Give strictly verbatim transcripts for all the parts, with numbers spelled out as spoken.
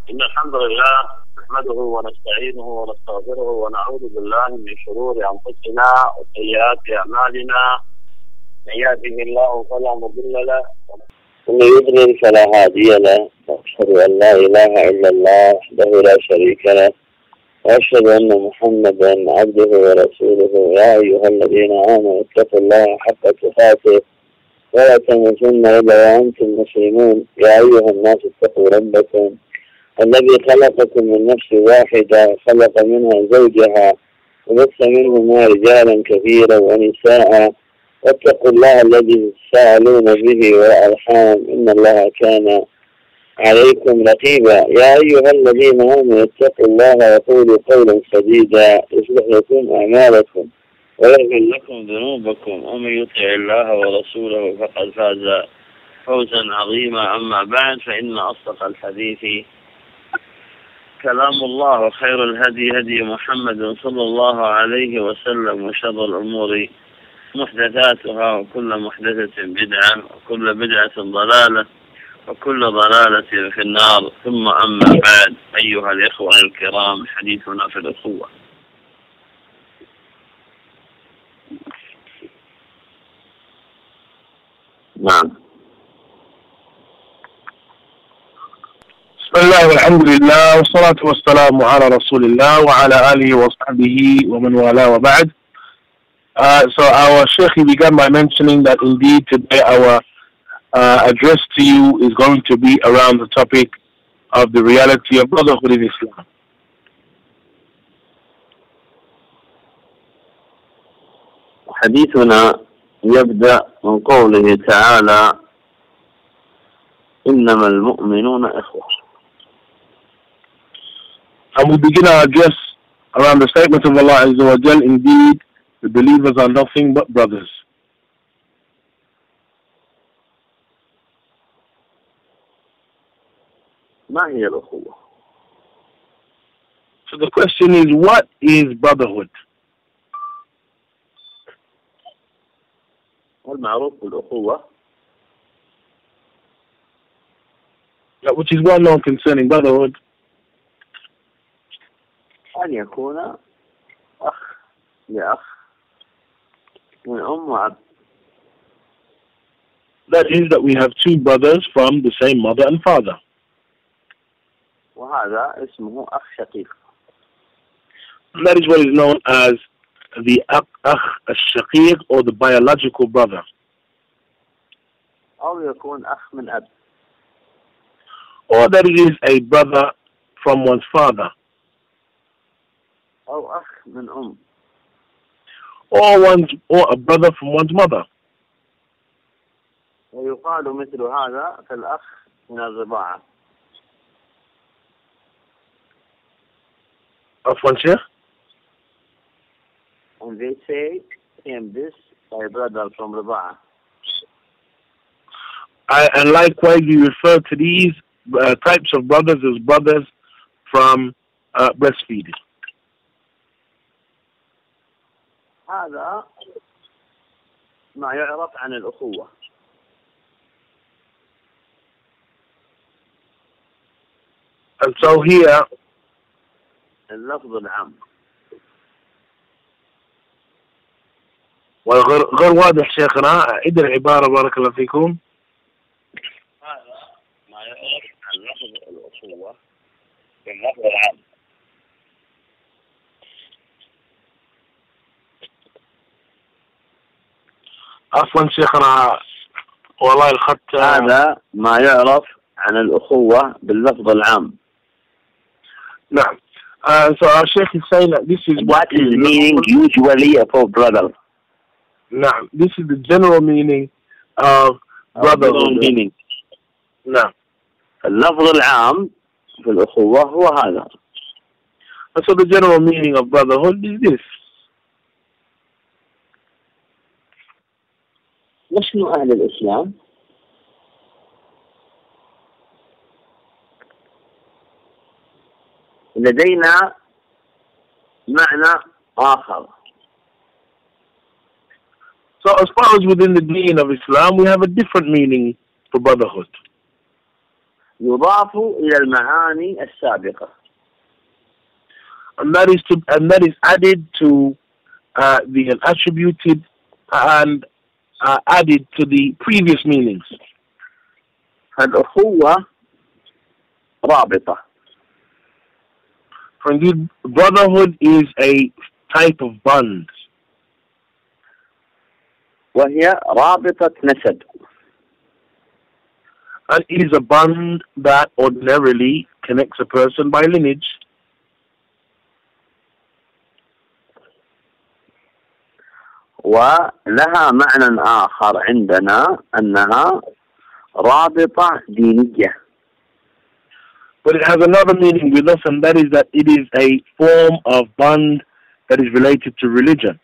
إن الحمد لله نحمده ونستعينه ونستغفره ونعوذ بالله من شرور أنفسنا وسيئات أعمالنا. من يهده الله فلا مضل له ومن يضلل فلا هادي له، وأشهد أن لا إله إلا الله وحده لا شريك له، وأشهد أن محمدا عبده ورسوله. يا أيها الذين آمنوا اتقوا الله حق تقاته ولا تموتن إلا وأنتم مسلمون. يا أيها الناس اتقوا ربكم الذي خلقكم من نفس واحدة، خلق منها زوجها وبث منهما رجالا كثيرا ونساء، واتقوا الله الذي تساءلون به والأرحام إن الله كان عليكم رقيبا. يا أيها الذين آمنوا اتقوا الله وقولوا قولا سديدا يصلح لكم أعمالكم ويغفر لكم ذنوبكم، ومن يطع الله ورسوله فقد فاز فوزا عظيما. أما بعد، فإن أصدق الحديث كلام الله، وخير الهدي هدي محمد صلى الله عليه وسلم، وشر الأمور محدثاتها، وكل محدثة بدعة، وكل بدعة ضلالة، وكل ضلالة في النار. ثم أما بعد، أيها الإخوة الكرام، حديثنا في الأخوة. نعم. بسم الله والحمد لله والصلاة والسلام على رسول الله وعلى آله وصحبه ومن والاه وبعد. Uh, so our Sheikh, he began by mentioning that indeed today our uh, address to you is going to be around the topic of the reality of brotherhood in Islam. حديثنا يبدأ من قوله تعالى: إنما المؤمنون إخوة. And we begin our address around the statement of Allah Azza wa Jal, indeed the believers are nothing but brothers. ما هي الأخوة? So the question is, what is brotherhood? والمعروف بالأخوة, which is well known concerning brotherhood, أن يكون أخ لأخ من أم وأب. That is that we have two brothers from the same mother and father. وهذا اسمه أخ شقيق. And that is what is known as the Akh al-Shaqiq, or the biological brother. أو يكون أخ من أب. Or that it is a brother from one's father. أو أخ من أم. Or one's, or a brother from one's mother. ويقال مثل هذا كالأخ من الرضاعة. Afwan Sheikh? And they say him this by brother from Riba'a. I, and likewise we refer to these uh, types of brothers as brothers from uh, breastfeeding. هذا ما يعرف عن الأخوة. And so here اللفظ العام. وغير غير واضح شيخنا، عيد العبارة بارك الله فيكم. هذا ما يعرف عن لفظ الأخوة باللفظ العام. عفوا شيخنا والله الخط. هذا ما يعرف عن الأخوة باللفظ العام. نعم. Uh, so our Sheikh is saying that this is what is meaning usually of brother. نعم. This is the general meaning of brotherhood. meaning. نعم. اللفظ العام في الأخوة هو هذا. And so the general meaning of brotherhood is this. نحن أهل الإسلام لدينا معنى آخر. So as far as within the deen of Islam, we have a different meaning for brotherhood. يضاف إلى المعاني السابقة. And that is to, and that is added to uh, the attributed and uh, added to the previous meanings. الأخوة رابطة. For indeed, brotherhood is a type of bond. وهي رابطة نسب. And it is a bond that ordinarily connects a person by lineage. ولها معنى آخر عندنا أنها رابطة دينية. But it has another meaning with us, and that is that it is a form of bond that is related to religion.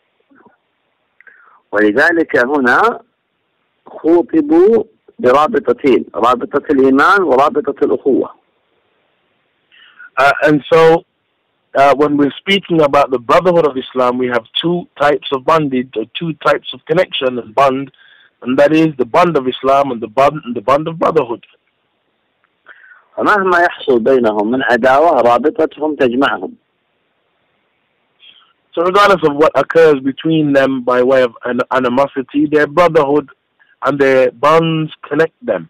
ولذلك هنا خوطبوا برابطتين، رابطة الإيمان ورابطة الأخوة. Uh, and so, uh, when we're speaking about the brotherhood of Islam, we have two types of bondage, or two types of connection and bond, and that is the bond of Islam and the bond, and the bond of brotherhood. فمهما يحصل بينهم من عداوة رابطتهم تجمعهم. So regardless of what occurs between them by way of an animosity, their brotherhood and their bonds connect them.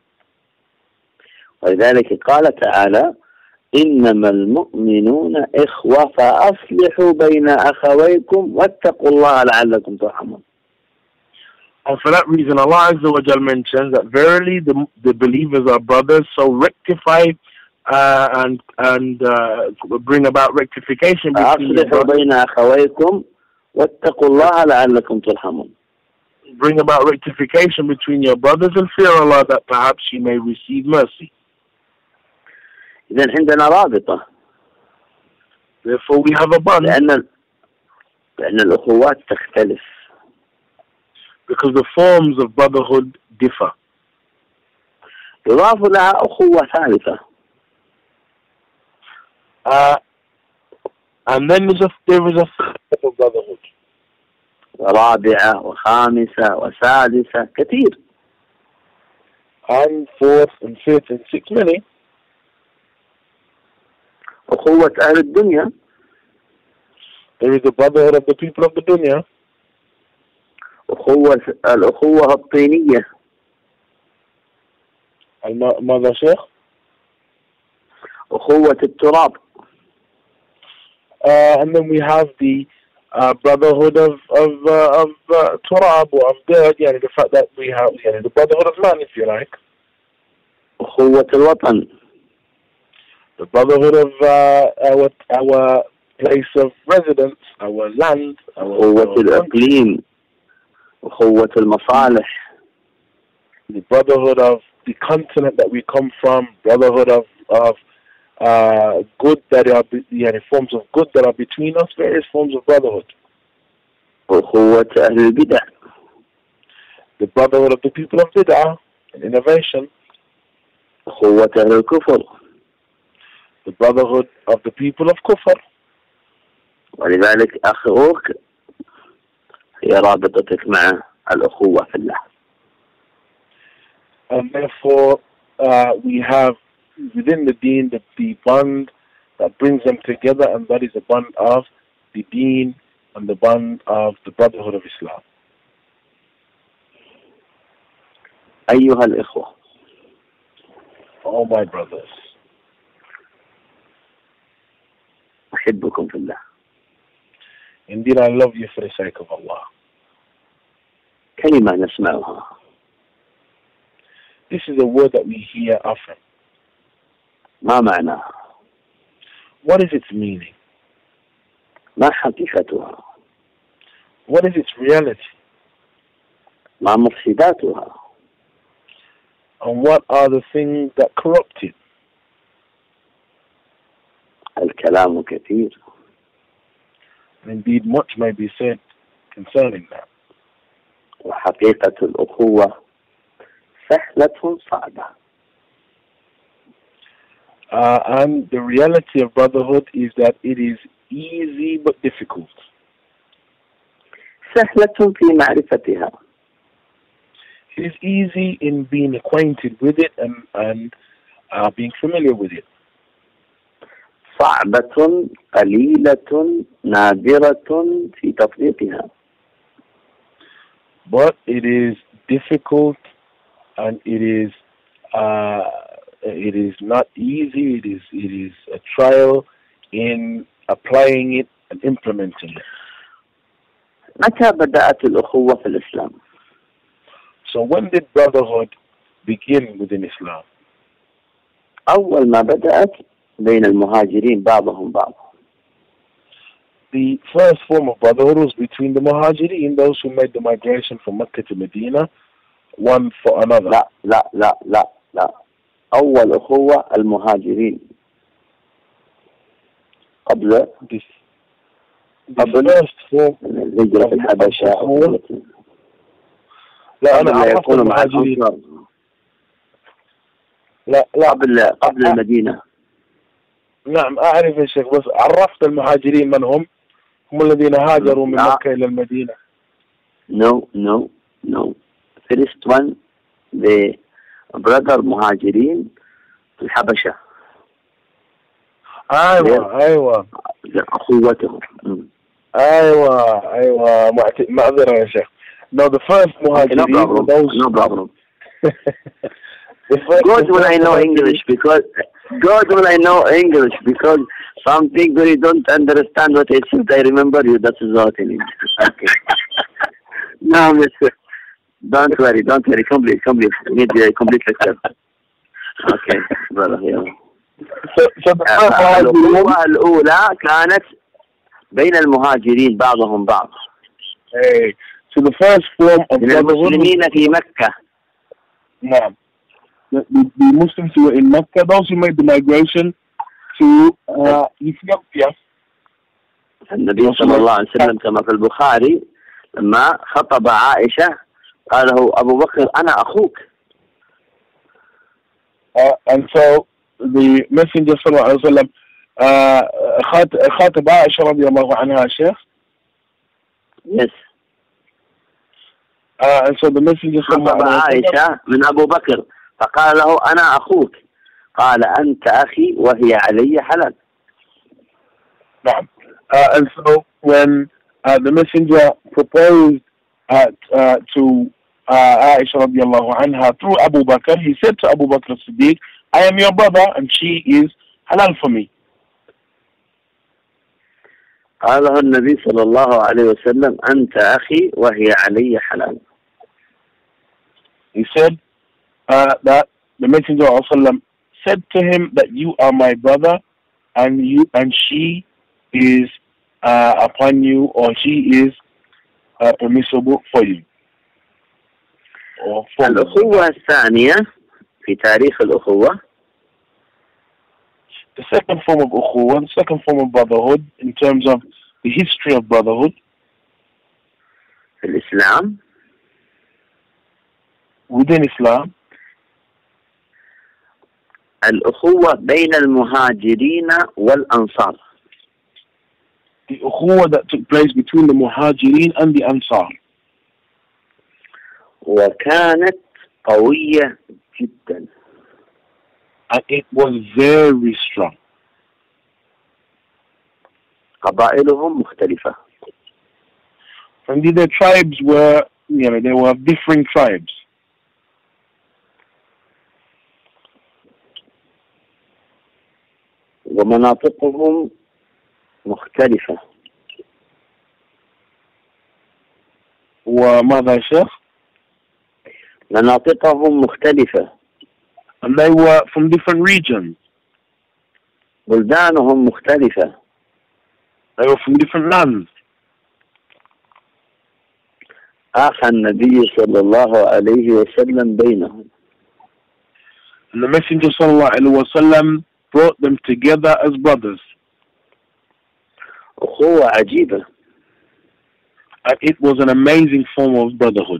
ولذلك قال تعالى إنما المؤمنون إخوة فأصلحوا بين أخويكم واتقوا الله لعلكم ترحمون. And for that reason, Allah Azza wa Jal mentions that verily the, the believers are brothers, so rectify uh, and and uh, bring about rectification between فأصلحوا بين أخويكم واتقوا الله لعلكم ترحمون. Bring about rectification between your brothers and fear Allah that perhaps you may receive mercy. إذن عندنا رابطة. Therefore we have a bond. لأن لأن الأخوات تختلف. Because the forms of brotherhood differ. يضاف لها أخوة ثالثة. Uh, and then there's a, there is a type of brotherhood. ورابعة وخامسة وسادسة كثير. And fourth and fifth and sixth many. أخوة أهل الدنيا. There is the brotherhood of the people of the dunya. أخوة الأخوة الطينية. ماذا شيخ؟ أخوة التراب. Uh, and then we have the uh, brotherhood of of uh, of uh, turab or of dirt. Yeah, the fact that we have yeah, the brotherhood of man, if you like. أخوة الوطن. The brotherhood of uh, our our place of residence, our land. Our, أخوة الإقليم. أخوة المصالح. The brotherhood of the continent that we come from. Brotherhood of of uh, good that are yeah, the forms of good that are between us. Various forms of brotherhood. أخوة أهل البدع. The brotherhood of the people of bid'ah and innovation. أخوة أهل الكفر. The brotherhood of the people of kufr. ولذلك أخوك هي رابطتك مع الأخوة في الله. And therefore, uh, we have within the deen the, the bond that brings them together, and that is the bond of the deen and the bond of the brotherhood of Islam. أيها الإخوة. All my brothers. أحبكم في الله. Indeed, I love you for the sake of Allah. كلمة نسمعها. This is a word that we hear often. ما معناها؟ What is its meaning? ما حقيقتها؟ What is its reality? ما مفسداتها؟ And what are the things that corrupt it? الكلام كثير. And indeed, much may be said concerning that. وحقيقة الأخوة سهلة صعبة. Uh, and the reality of brotherhood is that it is easy but difficult. سهلة في معرفتها. It is easy in being acquainted with it and and uh, being familiar with it. صعبة قليلة نادرة في تطبيقها. But it is difficult and it is uh, it is not easy. It is it is a trial in applying it and implementing it. متى بدأت الأخوة في الإسلام؟ So when did brotherhood begin within Islam? أول ما بدأت بين المهاجرين بعضهم بعض. The first form of brotherhood was between the Muhajirin, those who made the migration from Mecca to Medina, one for another. لا لا لا لا لا أول أخوة المهاجرين قبل This, the قبل first form الهجرة في الحبشة أو لا أنا قبل عرفت يكونوا مع المهاجرين. الأنصار لا لا قبل قبل المدينة. نعم أعرف يا شيخ، بس عرفت المهاجرين من هم؟ هم الذين هاجروا من لا. مكة إلى المدينة. No no no first one the brother مهاجرين في الحبشة. أيوة أيوة أخوتهم. أيوة أيوة معت- معذرة يا شيخ. No, the first Okay, no muhajirin were problem. those. No problem. The first- Good the when first I know muhajirin- English because good when I know English because something when you don't understand what I said, I remember you. That is what I need. Okay. No, mister. Don't worry. Don't worry. Complete. Complete. We need a complete lecture. Okay, brother. Yeah. So, so the first muhajirin. الأخوة الأولى كانت بين المهاجرين بعضهم بعض. Hey, so the first form of من brotherhood. المسلمين في مكة. نعم. The, the, the Muslims who were in Mecca, those who made the migration to uh, Ethiopia. النبي صلى الله عليه وسلم كما في البخاري لما خطب عائشة قال له أبو بكر أنا أخوك. Uh, and so the Messenger صلى الله عليه وسلم uh, خات- خاطب عائشة رضي الله عنها شيخ. Yes. Uh, and so the Messenger صلى الله خطب عليه وسلم عائشة من أبو بكر فقال له أنا أخوك قال أنت أخي وهي علي حلال. نعم. Uh, and so when uh, the Messenger proposed uh, uh, to uh, Aisha radiallahu anha through Abu Bakr, he said to Abu Bakr as-Siddiq, I am your brother and she is halal for me. قاله النبي صلى الله عليه وسلم أنت أخي وهي علي حلال. He said uh, that the Messenger of Allah said to him that you are my brother and you and she is uh, upon you, or she is uh, permissible for you. Or for you. الأخوة الثانية في تاريخ الأخوة The second form of ukhuwah, the second form of brotherhood, in terms of the history of brotherhood في الإسلام within Islam, الأخوة بين المهاجرين والأنصار. the ukhuwah that took place between the Muhajirin and the Ansar. وكانت قوية جدا. And it was very strong. قبائلهم مختلفة. Indeed, their tribes were, you know, they were differing tribes. ومناطقهم مختلفة. وماذا شيخ؟ مناطقهم مختلفة. And they were from different regions. بلدانهم مختلفة. They were from different lands. آخى النبي صلى الله عليه وسلم بينهم. And the Messenger sallallahu alaihi wasallam brought them together as brothers. أخوة عجيبة. And it was an amazing form of brotherhood.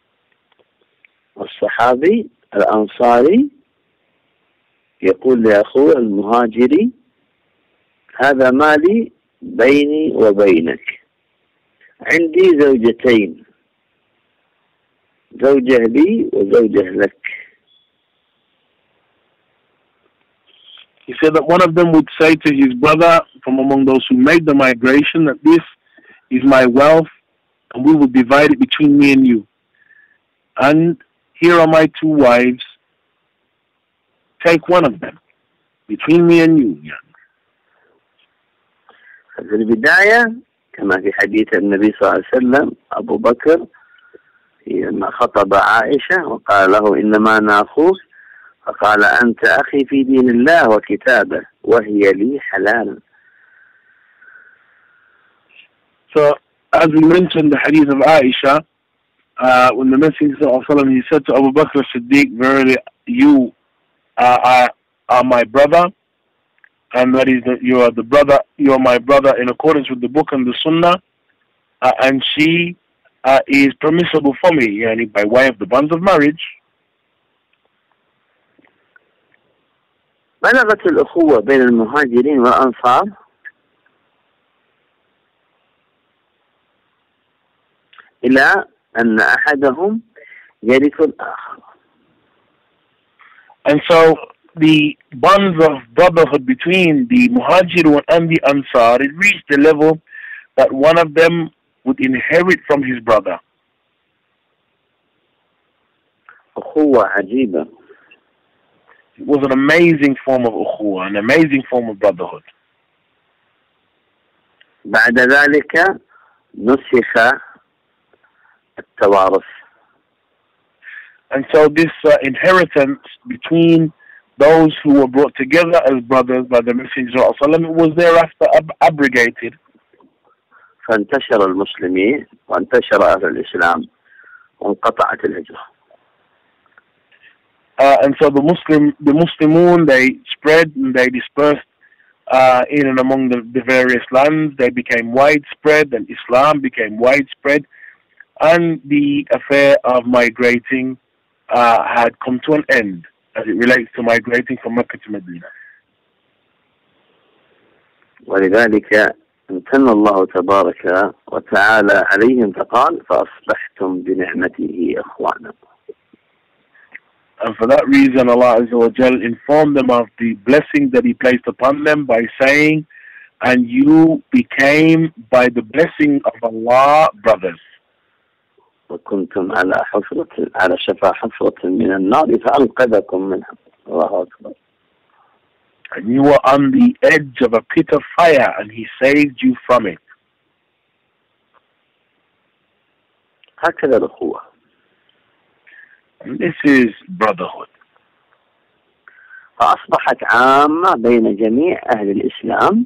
الصحابي الأنصاري يقول لأخوه المهاجري هذا مالي بيني وبينك عندي زوجتين زوجة لي وزوجة لك He said that one of them would say to his brother from among those who made the migration that this is my wealth and we will divide it between me and you. And here are my two wives. Take one of them between me and you. في البداية كما في حديث النبي صلى الله عليه وسلم أبو بكر لما خطب عائشة وقال له إنما أنا أخوك فقال أنت أخي في دين الله وكتابه وهي لي حلال. So as we mentioned the hadith of Aisha, uh, when the Messenger of Allah he said to Abu Bakr as-Siddiq, verily you uh, are, are my brother, and that is that you are the brother, you are my brother in accordance with the book and the Sunnah, uh, and she uh, is permissible for me, yani by way of the bonds of marriage. بلغت الأخوة بين المهاجرين والأنصار إلى أن أحدهم يرث الآخر. And so the bonds of brotherhood between the Muhajirun and the Ansar, it reached the level that one of them would inherit from his brother. أخوة عجيبة. It was an amazing form of ukhuwa, an amazing form of brotherhood. بعد ذلك نسخ التوارث. And so this uh, inheritance between those who were brought together as brothers by the Messenger of Allah was thereafter ab abrogated. فانتشر المسلمين وانتشر أهل الإسلام وانقطعت الهجرة. Uh, and so the Muslim, the Muslimun, they spread and they dispersed uh, in and among the, the various lands. They became widespread, and Islam became widespread, and the affair of migrating uh, had come to an end as it relates to migrating from Mecca to Medina. ولذلك امتن الله تبارك وتعالى عليهم فقال فأصبحتم بنعمته إخوانا. And for that reason, Allah Azza wa Jal informed them of the blessing that He placed upon them by saying, and you became by the blessing of Allah brothers. وكنتم على حفرة على شفا حفرة من النار فأنقذكم منها. الله أكبر. And you were on the edge of a pit of fire, and He saved you from it. هكذا الأخوة. And this is brotherhood. فأصبحت عامة بين جميع أهل الإسلام.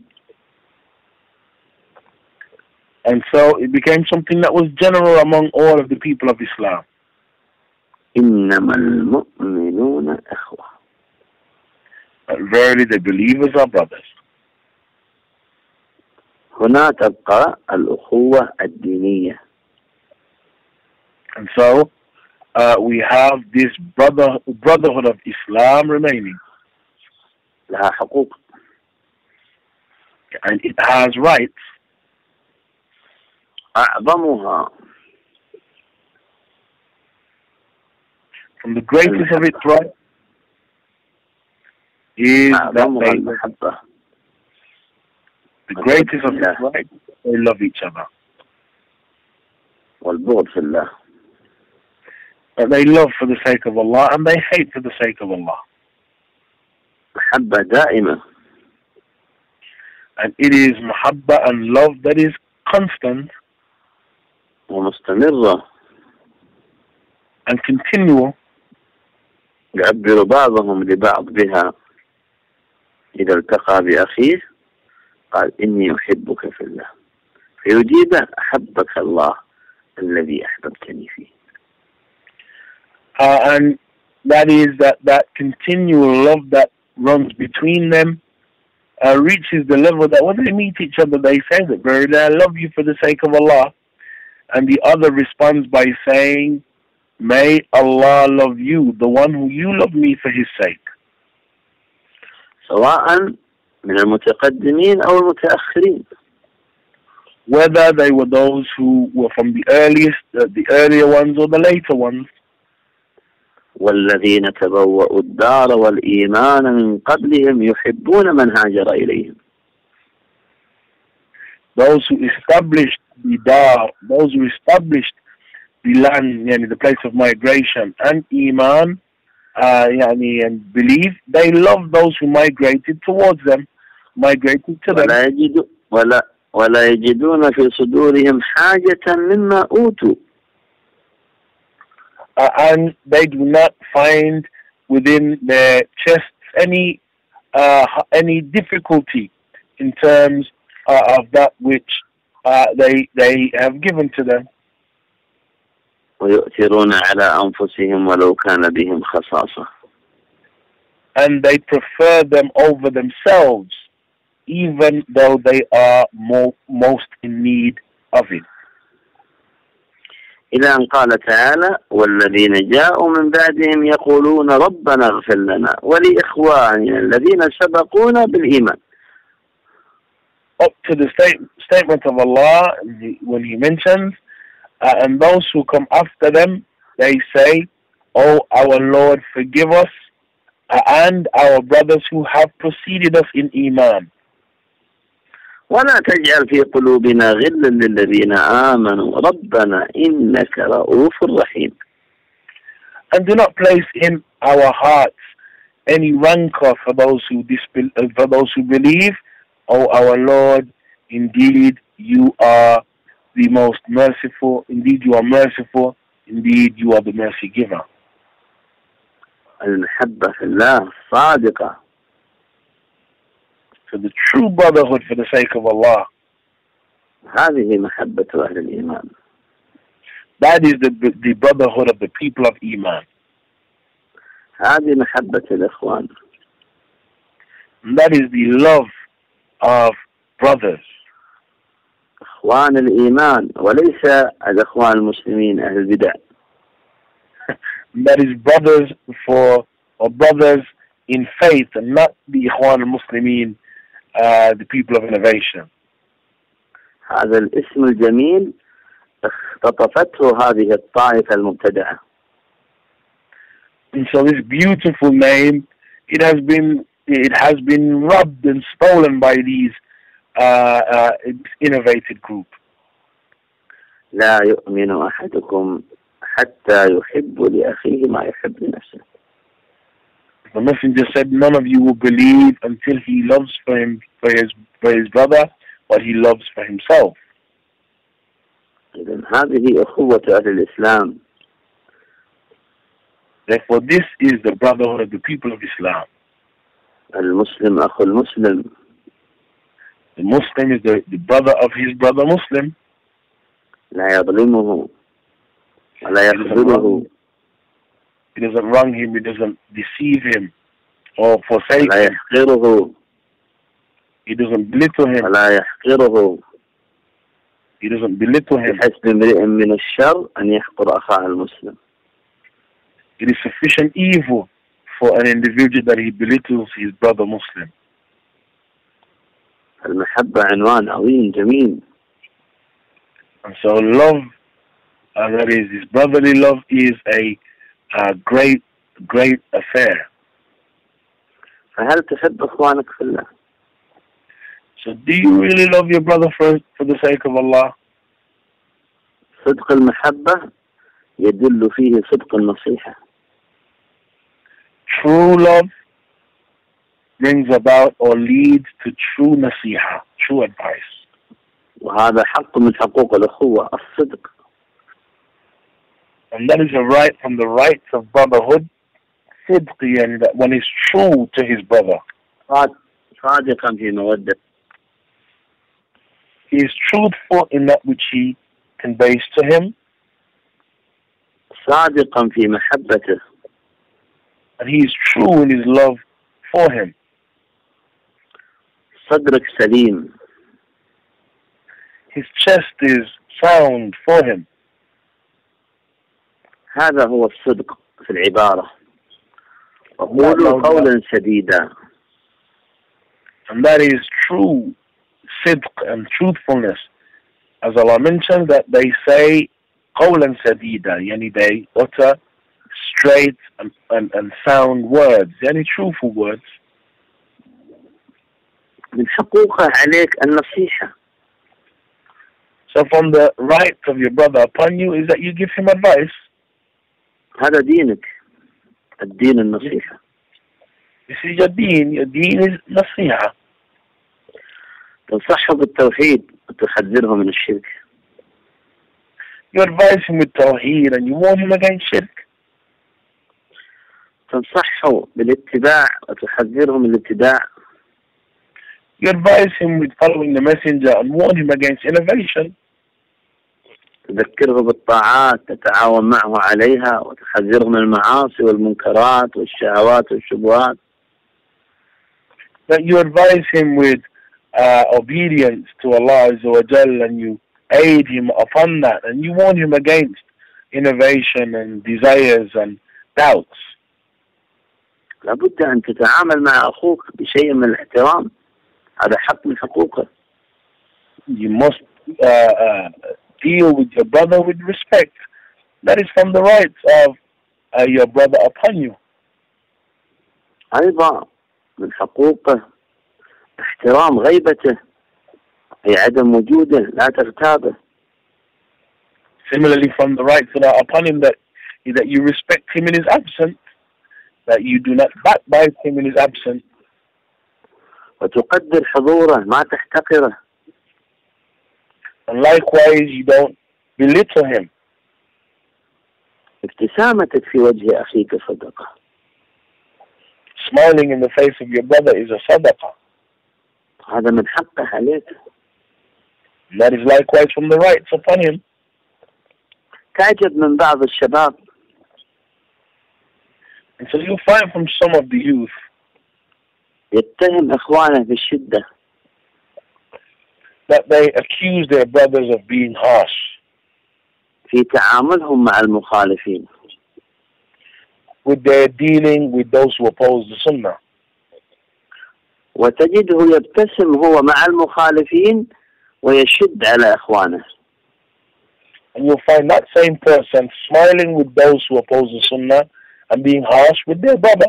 And so it became something that was general among all of the people of Islam. إنما المؤمنون إخوة. But verily the believers are brothers. هنا تبقى الأخوة الدينية. And so uh, we have this brother brotherhood of Islam remaining. لها حقوق. And it has rights. أعظمها. From the greatest of its rights is that they, the greatest of its rights, they love each other. والبغض في الله. That they love for the sake of Allah and they hate for the sake of Allah. محبة دائمة. And it is mahabba and love that is constant ومستمرة. and continual. يعبر بعضهم لبعض بها إذا التقى بأخيه قال إني أحبك في الله فيجيبه أحبك الله الذي أحببتني فيه. Uh, and that is that that continual love that runs between them uh, reaches the level that when they meet each other they say that verily I love you for the sake of Allah, and the other responds by saying, may Allah love you, the one who you love me for his sake. سواء من المتقدمين أو المتأخرين. Whether they were those who were from the earliest, uh, the earlier ones or the later ones. والذين تبوأوا الدار والإيمان من قبلهم يحبون من هاجر إليهم. Those who established the dar, those who established the land, yani the place of migration, and iman, uh, yani, and belief, they love those who migrated towards them, migrated to them. ولا يجد ولا ولا يجدون في صدورهم حاجة مما أوتوا. Uh, and they do not find within their chests any uh, any difficulty in terms uh, of that which uh, they they have given to them. ويؤثرون على أنفسهم ولو كان بهم خصاصة. And they prefer them over themselves, even though they are more, most in need of it. إلى أن قال تعالى: والذين جاءوا من بعدهم يقولون ربنا اغفر لنا ولإخواننا الذين سبقونا بالإيمان. Up to the state, statement of Allah when He mentions, uh, and those who come after them, they say, "Oh, our Lord, forgive us, uh, and our brothers who have preceded us in Iman." ولا تجعل في قلوبنا غلا للذين آمنوا ربنا إنك رؤوف رحيم. And do not place in our hearts any rancor for those who disbel- for those who believe. O our Lord, indeed you are the most merciful. Indeed you are merciful. Indeed you are the mercy giver. المحبة في الله صادقة. So the true brotherhood for the sake of Allah. هذه محبة أهل الإيمان. That is the the brotherhood of the people of Iman. هذه محبة الإخوان. And that is the love of brothers. إخوان الإيمان وليس الإخوان المسلمين أهل البدع. That is brothers for or brothers in faith, and not the Ikhwan al-Muslimin, uh, the people of innovation. هذا الاسم الجميل اختطفته هذه الطائفة المبتدعة. And so this beautiful name, it has been it has been robbed and stolen by these uh, uh, innovated group. لا يؤمن أحدكم حتى يحب لأخيه ما يحب لنفسه. The Messenger said, none of you will believe until he loves for him for his for his brother what he loves for himself. إذن هذه أخوة أهل الإسلام. Therefore, this is the brotherhood of the people of Islam. المسلم أخو المسلم. The Muslim is the, the brother of his brother Muslim. لا يظلمه ولا يخذله. He doesn't wrong him, he doesn't deceive him or forsake ولا him. يحقره. He doesn't belittle him. ولا يحقره. He doesn't belittle him. بحسب امرئ من الشر أن يحقر أخاه المسلم. It is sufficient evil for an individual that he belittles his brother Muslim. المحبة عنوان عظيم جميل. And so love, uh, that is, his brotherly love is a, a great, great affair. فهل تحب إخوانك في الله؟ So do you really love your brother for, for the sake of Allah? صدق المحبة يدل فيه صدق النصيحة. True love brings about or leads to true nasiha, true advice. وهذا حق من حقوق الأخوة الصدق. And that is a right from the rights of brotherhood, sidqi, and that one is true to his brother. صادقا في مودة. He is truthful in that which he conveys to him. صادقا في محبته. And he is true in his love for him. صدرك سليم. His chest is sound for him. هذا هو الصدق في العبارة. وقولوا قولا سديدا. And that is true sidq and truthfulness. As Allah mentioned that they say قولا سديدا, yani they utter straight and, and, and sound words, any truthful words. من حقوقه عليك النصيحة. So from the rights of your brother upon you is that you give him advice. هذا دينك. الدين النصيحة. This is your deen. Your deen is nasiha. تنصحه بالتوحيد وتحذره من الشرك. You advise him with tawheed and you warn him against shirk. تنصحه بالاتباع وتحذره من الابتداع. You advise him with following the messenger and warn him against innovation. تذكره بالطاعات تتعاون معه عليها وتحذره من المعاصي والمنكرات والشهوات والشبهات. That you advise him with uh, obedience to Allah Azza wa Jal and you aid him upon that and you warn him against innovation and desires and doubts. لابد أن تتعامل مع أخوك بشيء من الاحترام. هذا حق من حقوقه. You must uh, uh, deal with your brother with respect. That is from the rights of uh, your brother upon you. أيضا من حقوقه احترام غيبته، أي عدم وجوده، لا تغتابه. Similarly, from the rights that are upon him, that that you respect him in his absence, that you do not backbite him in his absence. وتقدر حضوره، ما تحتقره. And likewise, you don't belittle him. ابتسامتك في وجه أخيك صدقة. Smiling in the face of your brother is a sadaqah. هذا من حقه عليك. That is likewise from the rights upon him. تعجب من بعض الشباب. And so you find from some of the youth يتهم إخوانه بالشدة. that they accuse their brothers of being harsh في تعاملهم مع المخالفين. with their dealing with those who oppose the Sunnah. وتجده يبتسم هو مع المخالفين ويشد على إخوانه. And you'll find that same person smiling with those who oppose the Sunnah and being harsh with their brother.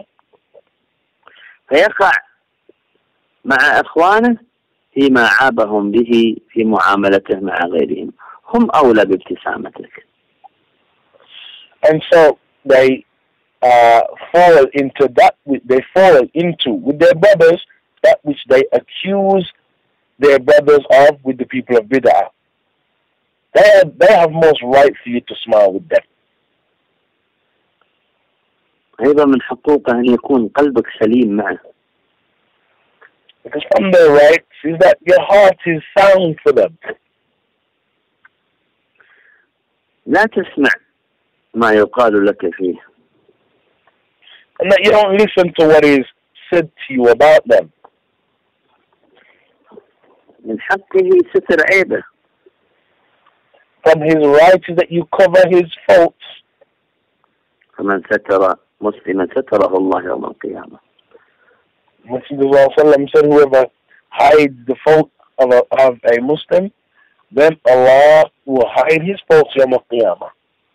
فيقع مع إخوانه فيما عابهم به في معاملته مع غيرهم. هم أولى بابتسامتك. And so they uh, fall into that, they fall into with their brothers that which they accuse their brothers of with the people of Bid'ah. They have, they have most right for you to smile with them. أيضا من حقوقه أن يكون قلبك سليم معه. Because from their rights is that your heart is sound for them. لا تسمع ما يقال لك فيه. And that you don't listen to what is said to you about them. من حقه ستر عيبه. From his rights is that you cover his faults. فمن ستر مسلما ستره الله يوم القيامة. Muhammad said, whoever hides the fault of a, of a Muslim, then Allah will hide his faults يوم القيامة.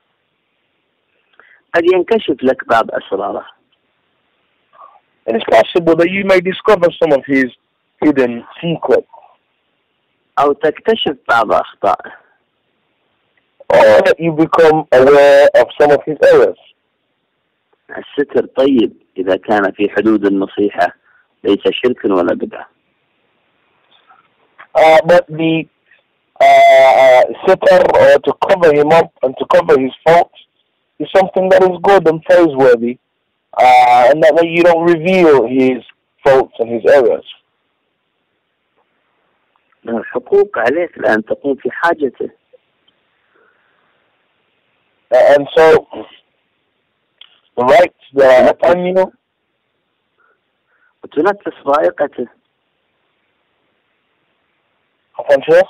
قد ينكشف لك بعض أسراره. And it's possible that you may discover some of his hidden secrets. أو تكتشف بعض أخطائه. Or that you become aware of some of his errors. الستر طيب إذا كان في حدود النصيحة ليس شرك ولا بدعة. Uh, but the uh, sitter or to cover him up and to cover his faults is something that is good and praiseworthy, uh, and that way you don't reveal his faults and his errors. له حقوق عليك لأن تقوم في حاجته. Uh, and so the rights that are upon you. وتنفس ضائقته. Upon you.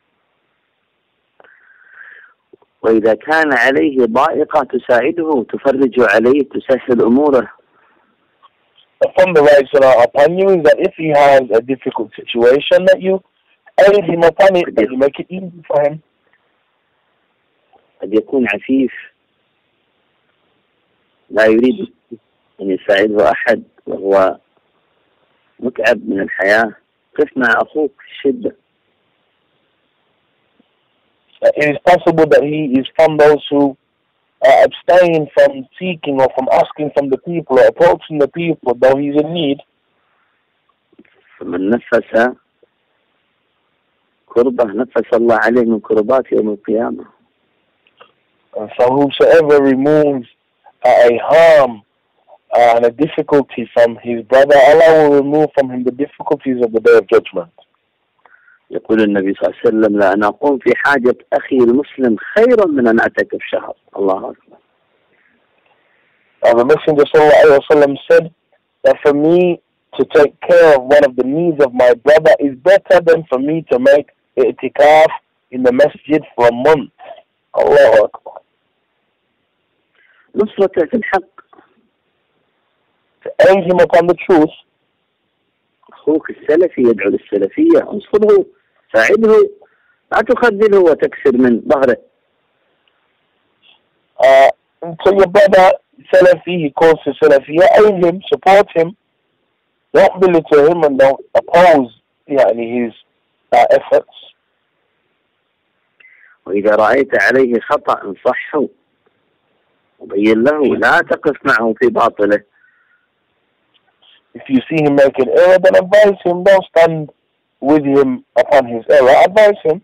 وإذا كان عليه ضائقة تساعده تفرج عليه تسهل أموره. From the rights that are upon you is that if he has a difficult situation, that you aid him upon it, that you make it easy for him. قد يكون عفيف. لا يريد أن يساعده أحد وهو متعب من الحياة، قف مع أخوك في الشدة. It is possible that he is from those who uh, abstain from seeking or from asking from the people or approaching the people, though he's in need. فمن نفس كربة نفس الله عليه من كربات يوم القيامة. And so whosoever removes uh, a harm uh, and a difficulty from his brother, Allah will remove from him the difficulties of the Day of Judgment. يقول النبي صلى الله عليه وسلم: لا أنا أقوم في حاجة أخي المسلم خيرا من أن أعتكف شهر. الله أكبر. Uh, the Messenger sallallahu alaihi wasallam said that for me to take care of one of the needs of my brother is better than for me to make i'tikaf in the masjid for a month. Allahu Akbar. نصرته في الحق. To aid him upon the truth. أخوك السلفي يدعو للسلفية، انصره، ساعده، لا تخذله وتكسر من ظهره. Uh, so your brother Salafi, he calls to Salafiyya, aid him, support him, don't belittle him and don't oppose يعني his uh, efforts. وإذا رأيت عليه خطأ انصحه وبين له، لا تقف معه في باطله. If you see him make an error, then advise him. Don't stand with him upon his error. Advise him.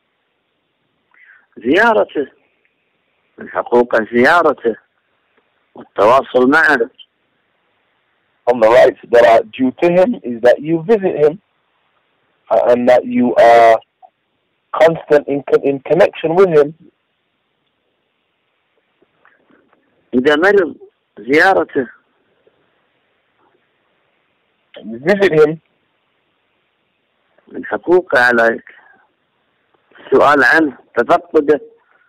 زيارته من حقوقه زيارته والتواصل معه. On the rights that are due to him is that you visit him uh, and that you are constant in in connection with him. إذا مرض زيارته. You visit him. من حقوقه عليك السؤال عنه، تفقده.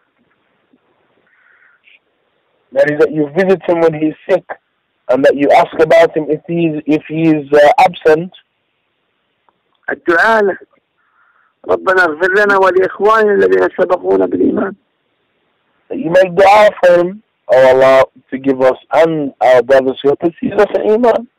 That is that you visit him when he's sick, and that you ask about him if he's if he's uh, absent. الدعاء له. ربنا اغفر لنا ولإخواننا الذين سبقونا بالإيمان. That you make dua for him, or Allah to give us and our brothers who precede us in Iman.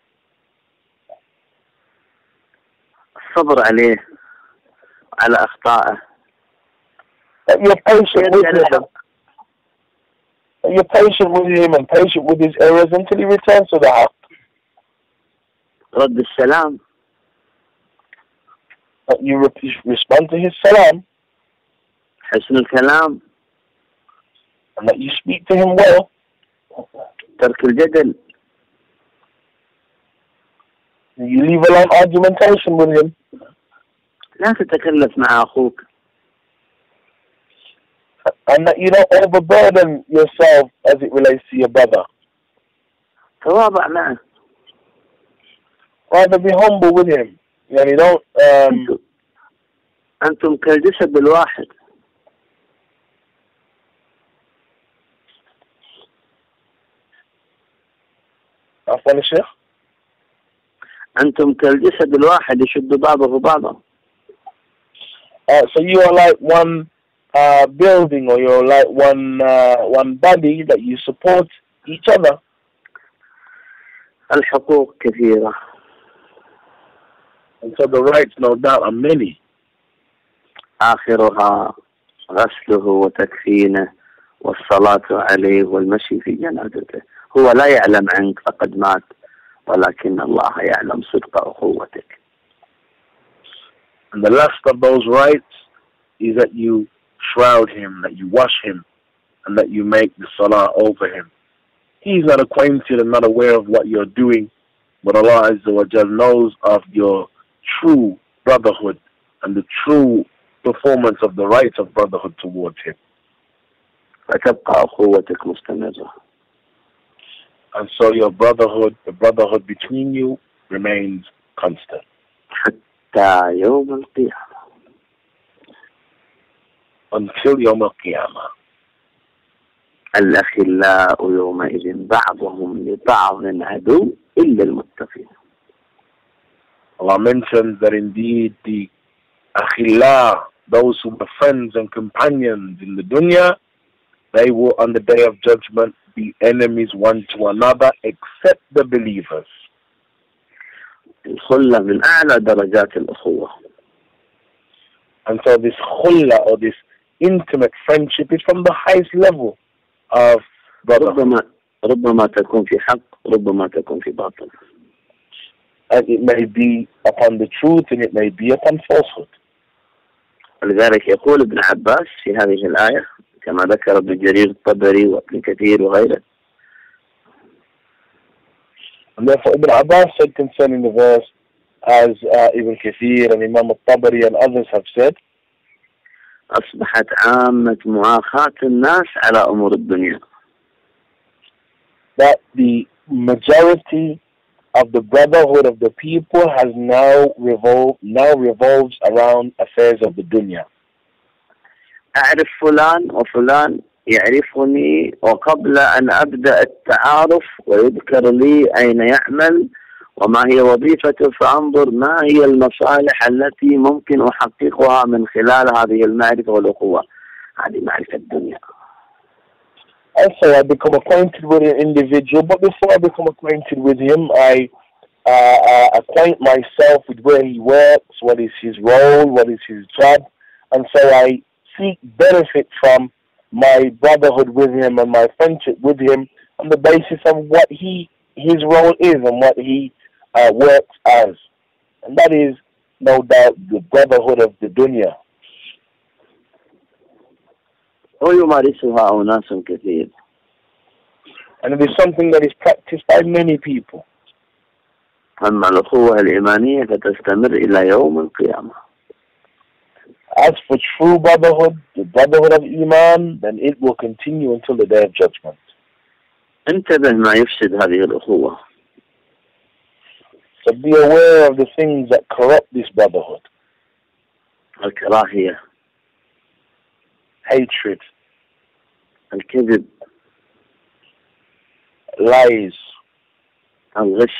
الصبر عليه على أخطائه. That you're patient with him. That you're patient with him and patient with his errors until he returns to the haqq. رد السلام. That you re- respond to his salam. حسن الكلام. And that you speak to him well. ترك الجدل. You leave alone argumentation with him. لا تتكلف مع أخوك. And that you don't overburden yourself as it relates to your brother. تواضع معه. Rather be humble with him. يعني don't um, أنتم كالجسد الواحد. عفوا الشيخ. أنتم كالجسد الواحد يشد بعضه بعضا. Uh, so you are like one uh, building, or you're like one uh, one body that you support each other. الحقوق كثيرة. And so the rights, no doubt, are many. آخرها غسله وتكفينه والصلاة عليه والمشي في جنازته. هو لا يعلم عنك فقد مات، ولكن الله يعلم صدق أخوتك. And the last of those rights is that you shroud him, that you wash him, and that you make the salah over him. He's not acquainted and not aware of what you're doing, but Allah Azza wa Jal knows of your true brotherhood and the true performance of the rights of brotherhood towards him. فتبقى أخوتك مستمرة. And so your brotherhood, the brotherhood between you, remains constant. حتى يوم القيامة. Until Yawm al-Qiyamah. الأخلاء يومئذ بعضهم لبعض عدو إلا المتقين. Allah mentions that indeed the akhillah, those who are friends and companions in the dunya, they will on the day of judgment be enemies one to another except the believers. الخلة من أعلى درجات الأخوة. And so this khulla, or this intimate friendship, is from the highest level of brotherhood. ربما ربما تكون في حق ربما تكون في باطل. And it may be upon the truth and it may be upon falsehood. ولذلك يقول ابن عباس في هذه الآية كما ذكر ابن جرير الطبري وابن كثير وغيره. And therefore Ibn Abbas said concerning the verse, as uh, Ibn Kathir and Imam al-Tabari and others have said, أصبحت عامة معاخاة الناس على أمور الدنيا. That the majority of the brotherhood of the people has now revolved, now revolves around affairs of the dunya. أعرف فلان وفلان يعرفني وقبل أن أبدأ التعارف ويذكر لي أين يعمل وما هي وظيفته فأنظر ما هي المصالح التي ممكن أحققها من خلال هذه المعرفة والأخوة. هذه معرفة الدنيا. Also, I become acquainted with an individual, but before I become acquainted with him, I uh, uh, acquaint myself with where he works, what is his role, what is his job, and so I seek benefit from my brotherhood with him and my friendship with him on the basis of what he his role is and what he uh, works as. And that is, no doubt, the brotherhood of the dunya. ويمارسها أناس كثير. And it is something that is practiced by many people. أما الأخوة الإيمانية فتستمر إلى يوم القيامة. As for true brotherhood, the brotherhood of Iman, then it will continue until the day of judgment. انتبه ما يفسد هذه الأخوة. So be aware of the things that corrupt this brotherhood. الكراهية. Hatred. الكذب. Lies. الغش.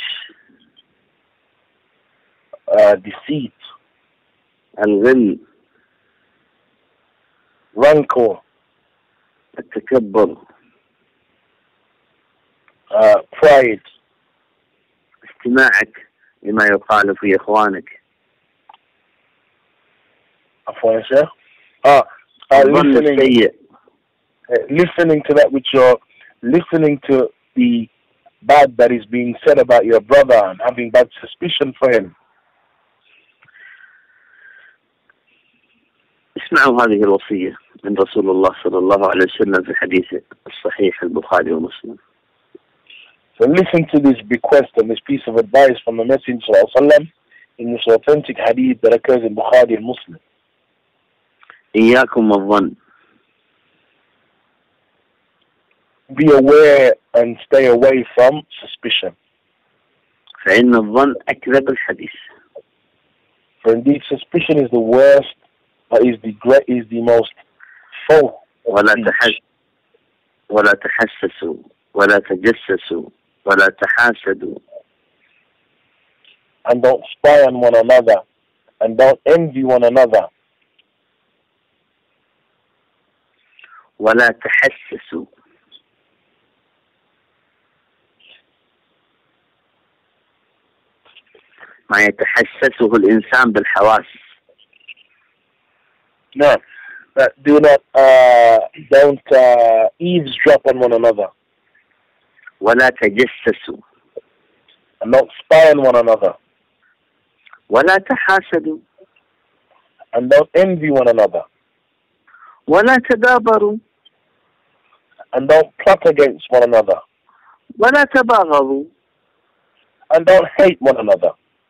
Uh, deceit. الغل. Rancor. التكبر. Uh, pride. استماعك لما يقال في إخوانك. عفوا شيخ. Uh, uh, listening, uh, listening to that which you're listening to the bad that is being said about your brother and having bad suspicion for him. اسمعوا هذه الوصية من رسول الله صلى الله عليه وسلم في حديثه الصحيح البخاري ومسلم. So listen to this bequest and this piece of advice from the Messenger sallallahu alaihi wasallam in this authentic hadith that occurs in Bukhari and Muslim. إياكم والظن. Be aware and stay away from suspicion. فإن الظن أكذب الحديث. For indeed suspicion is the worst, or is the great, is the most false. ولا تحس ولا تحسسوا ولا تجسسوا ولا تحاسدوا. And don't spy on one another, and don't envy one another. ولا تحسسوا. ما يتحسسه الإنسان بالحواس. No, uh, do not, uh, don't uh, eavesdrop on one another. ولا تجسسوا. And don't spy on one another. ولا تحاسدوا. And don't envy one another. ولا تدابروا. And don't plot against one another. ولا تباغضوا. And don't hate one another.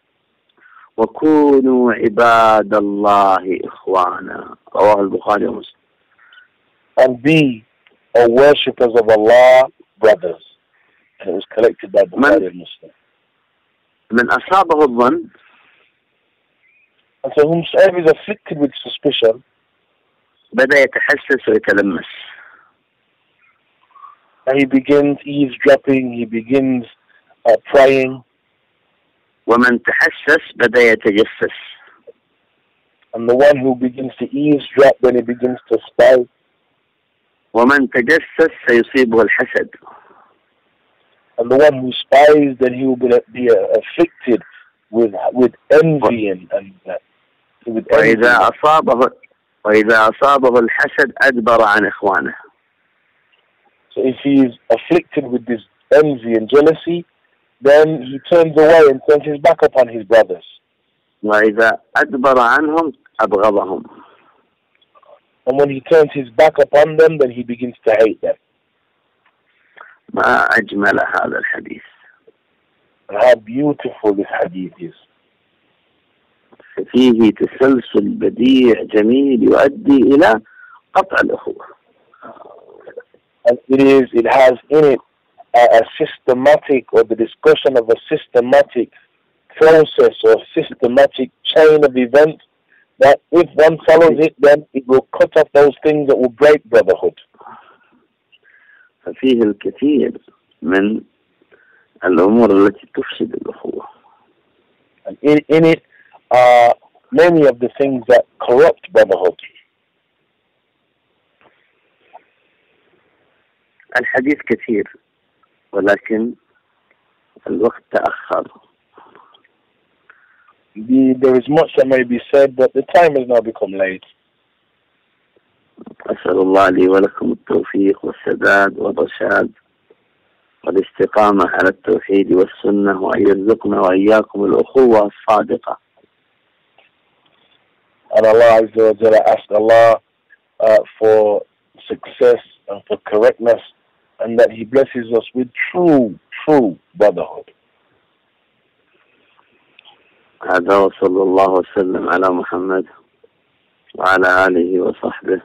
وكونوا عباد الله إخوانا. رواه البخاري ومسلم. And be, O worshippers of Allah, brothers. And it was collected by Bukhari and Muslim. من أصابه الظن. And so whomsoever is afflicted with suspicion, بدأ يتحسس ويتلمس. and he begins eavesdropping, he begins uh, praying. ومن تحسس بدأ يتجسس. And the one who begins to eavesdrop, then he begins to spy. ومن تجسس سيصيبه الحسد. and the one who spies, then he will be, be afflicted with with envy and, and uh, with envy. وإذا أصابه وإذا أصابه الحسد أدبر عن إخوانه. So if he is afflicted with this envy and jealousy, then he turns away and turns his back upon his brothers. وإذا أدبر عنهم أبغضهم. And when he turns his back upon them, then he begins to hate them. ما أجمل هذا الحديث. And how beautiful this hadith is. فيه تسلسل بديع جميل يؤدي إلى قطع الأخوة. And it is, it has in it a, a systematic, or the discussion of a systematic process or systematic chain of events that if one follows it, then it will cut off those things that will break brotherhood. ففيه الكثير من الأمور التي تفسد الأخوة. And in, in it are many of the things that corrupt brotherhood. الحديث كثير ولكن الوقت تأخر. The, there is much that may be said, but the time has now become late. أسأل الله لي ولكم التوفيق والسداد والرشاد والاستقامة على التوحيد والسنة وأن يرزقنا وإياكم الأخوة الصادقة. And Allah Azza wa Jalla, ask Allah uh, for success and for correctness, and that He blesses us with true, true brotherhood. هذا وصلى الله وسلم على محمد وعلى آله وصحبه.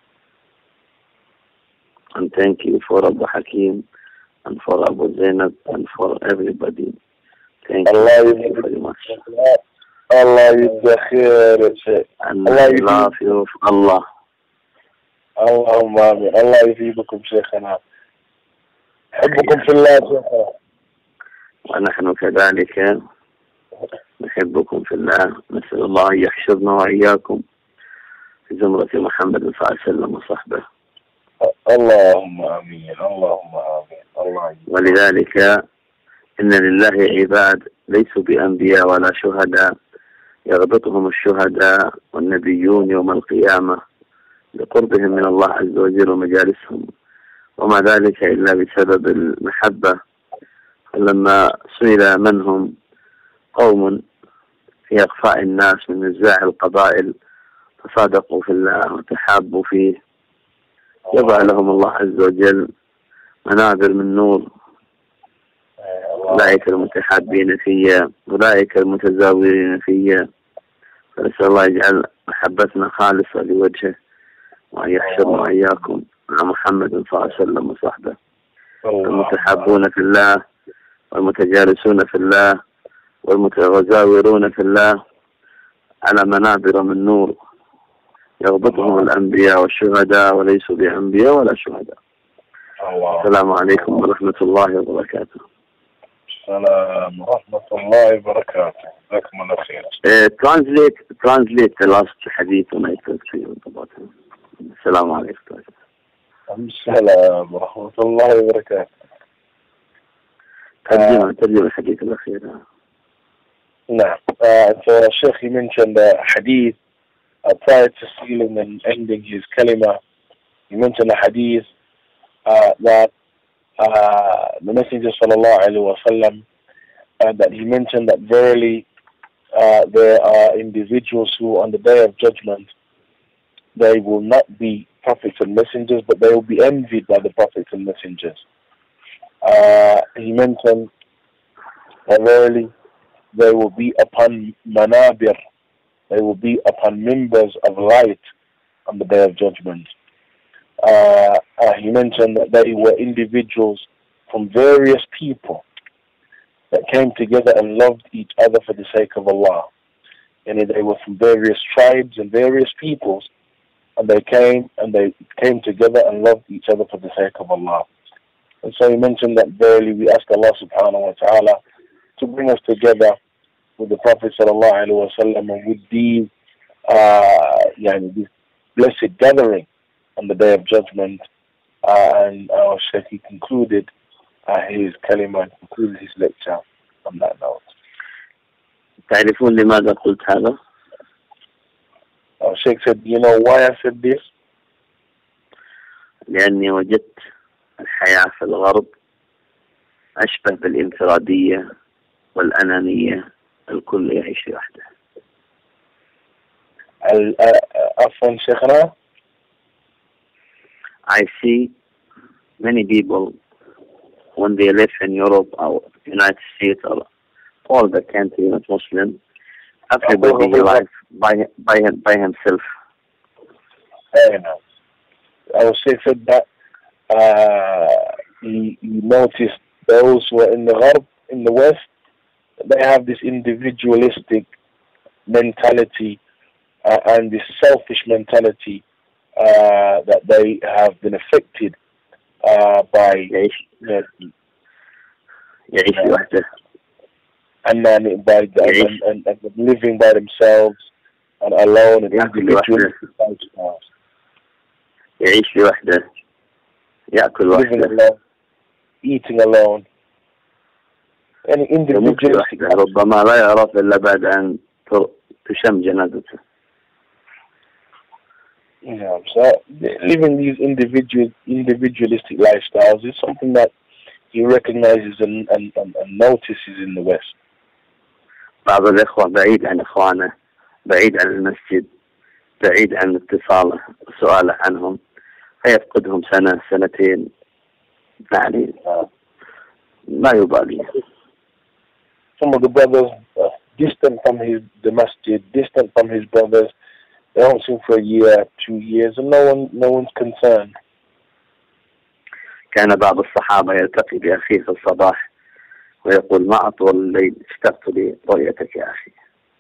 And thank you for Abu Hakim and for Abu Zainab and for everybody. Thank Allah you very much. Allah يجزاك And I love you Allah. اللهم آمين. الله يثيبكم شيخنا. أحبكم في الله شيخنا. ونحن كذلك نحبكم في الله. نسأل الله أن يحشرنا وإياكم في زمرة محمد صلى الله عليه وسلم وصحبه. اللهم آمين. اللهم آمين. الله يجزاك. ولذلك إن لله عباد ليسوا بأنبياء ولا شهداء يغبطهم الشهداء والنبيون يوم القيامة لقربهم من الله عز وجل ومجالسهم، وما ذلك إلا بسبب المحبة. فلما سئل من هم قوم في أخفاء الناس من نزاع القبائل تصادقوا في الله وتحابوا فيه، يضع لهم الله عز وجل منابر من نور، أولئك المتحابين فيا أولئك المتزاورين فيا. فنسأل الله يجعل محبتنا خالصة لوجهه وأن يحشرنا وإياكم مع محمد صلى الله عليه وسلم وصحبه، المتحابون في الله والمتجالسون في الله والمتزاورون في الله على منابر من نور يغبطهم الأنبياء والشهداء وليسوا بأنبياء ولا شهداء. السلام عليكم ورحمة الله وبركاته. السلام ورحمة الله وبركاته. جزاكم الله خير. Translate, translate the last hadith when I talk to you about him. السلام عليكم. السلام ورحمة الله وبركاته. ترجمة ترجمة الحديث الأخير. نعم. Uh, so Sheikh, he mentioned the hadith uh, prior to sealing and ending his kalima. He mentioned the hadith uh, that uh, the Messenger sallallahu alaihi wasallam uh, that he mentioned that verily uh, there are individuals who on the day of judgment they will not be prophets and messengers, but they will be envied by the prophets and messengers. Uh, he mentioned that verily they will be upon manabir, they will be upon members of light on the day of judgment. Uh, uh, he mentioned that they were individuals from various people that came together and loved each other for the sake of Allah. And they were from various tribes and various peoples, and they came and they came together and loved each other for the sake of Allah. And so he mentioned that verily we ask Allah subhanahu wa ta'ala to bring us together with the Prophet sallallahu alaihi wasallam and with these, uh, yani, this blessed gathering on the day of judgment. Uh, and our Shaykh concluded uh, his kalima and conclude his lecture on that note. تعرفون لماذا قلت هذا؟ Our Sheikh said, you know why I said this? لأني وجدت الحياة في الغرب أشبه بالانفرادية والأنانية، الكل يعيش لوحده. عفوا شيخنا. I see many people when they live in Europe or United States or all the countries not Muslim, everybody lives by by by himself. I know. Our Sheikh said that uh, he, he noticed those who are in the Gharb, in the West, they have this individualistic mentality uh, and this selfish mentality uh, that they have been affected uh, by يعيش you يعيش know, لوحده. and then by the, and, and, and living by themselves and alone and individualistic lifestyles. يعيش لوحده، يأكل Living وحده، alone, eating alone, and يموت individualistic. لوحده، ربما لا يعرف إلا بعد أن تشم جنازته. You know, so living these individual individualistic lifestyles is something that he recognizes and, and, and, and notices in the West. بعض الإخوة بعيد عن إخوانه، بعيد عن المسجد، بعيد عن اتصاله وسؤاله عنهم، فيفقدهم سنة سنتين، يعني لا يبالي. Some of the brothers are distant from his the masjid, distant from his brothers. They don't see him for a year, two years, and no one, no one's concerned. كان بعض الصحابة يلتقي بأخيه في الصباح ويقول ما أطول الليل اشتقت لرؤيتك يا أخي.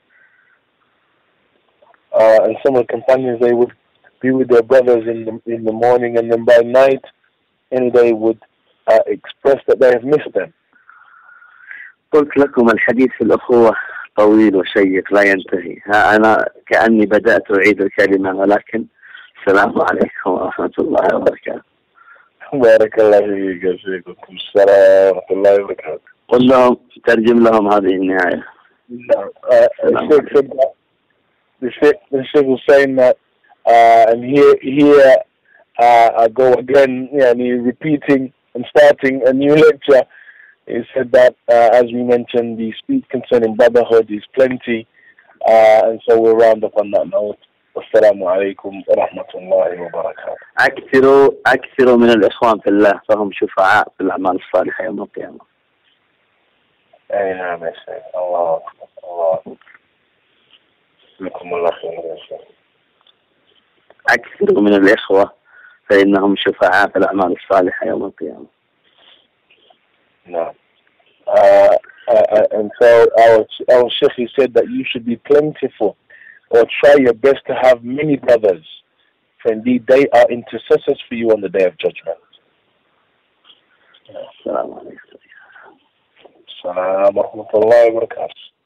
Uh, and some of the companions, they would be with their brothers in the in the morning, and then by night, and they would uh, express that they have missed them. قلت لكم الحديث في الأخوة طويل وشيق لا ينتهي. ها أنا كأني بدأت أعيد الكلمة، ولكن السلام عليكم ورحمة الله وبركاته. بارك الله فيك يا شيخ. وعليكم السلام ورحمة الله وبركاته. قل لهم ترجم لهم هذه النهاية. The Sheikh said that the Sheikh, the Sheikh was saying that, uh, and here, here uh, I go again, yeah, and he's repeating and starting a new lecture. He said that, uh, as we mentioned, the speech concerning brotherhood is plenty, uh, and so we'll round up on that note. Wassalamu alaikum wa rahmatullahi wa barakatuh. أكثروا أكثروا من الإخوان في الله فهم شفعاء في الأعمال الصالحة يوم القيامة. أي نعم يا شيخ. الله أكبر. الله أكبر. لكم الله خير يا شيخ. أكثروا من الإخوة فإنهم شفعاء في الأعمال الصالحة يوم القيامة. No. Uh, uh, and so our our Sheikh, he said that you should be plentiful, or try your best to have many brothers, for indeed they are intercessors for you on the day of judgment. السلام عليكم. Assalamu alaikum wa rahmatullahi wa barakatuh.